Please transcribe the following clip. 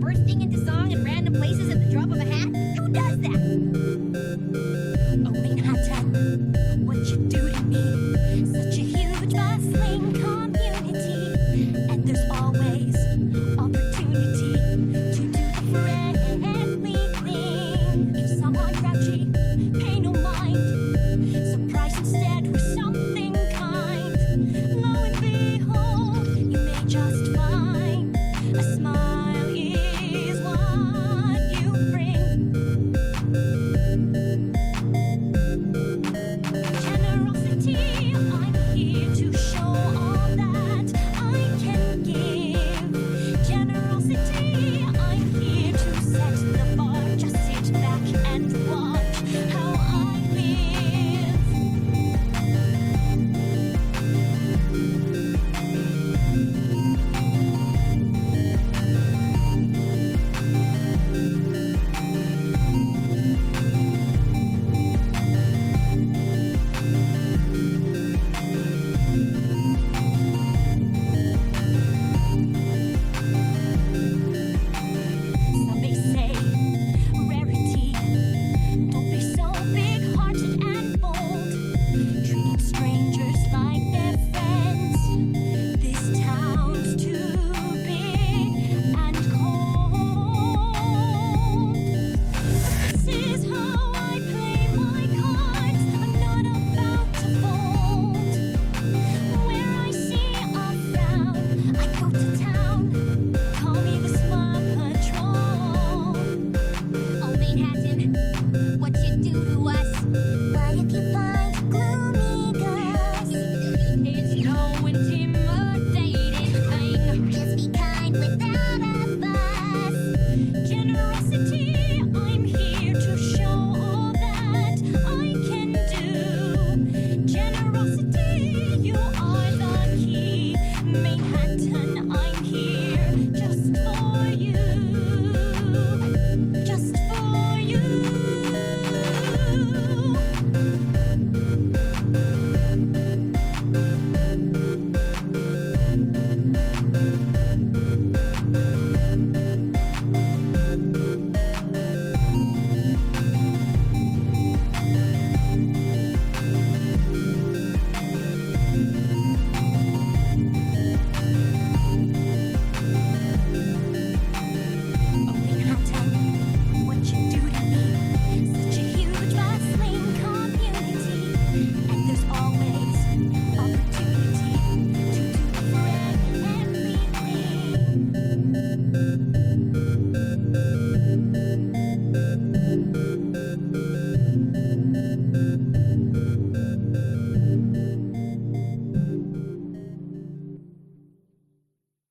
bursting into song in random places at the drop of a hat? Who does that? Oh, Manhattan, what you do to me? Such a huge, bustling community, and there's always opportunity to do the friendly thing. If someone grouchy, pay no mind. Surprise instead with something kind. Lo and behold, you may just find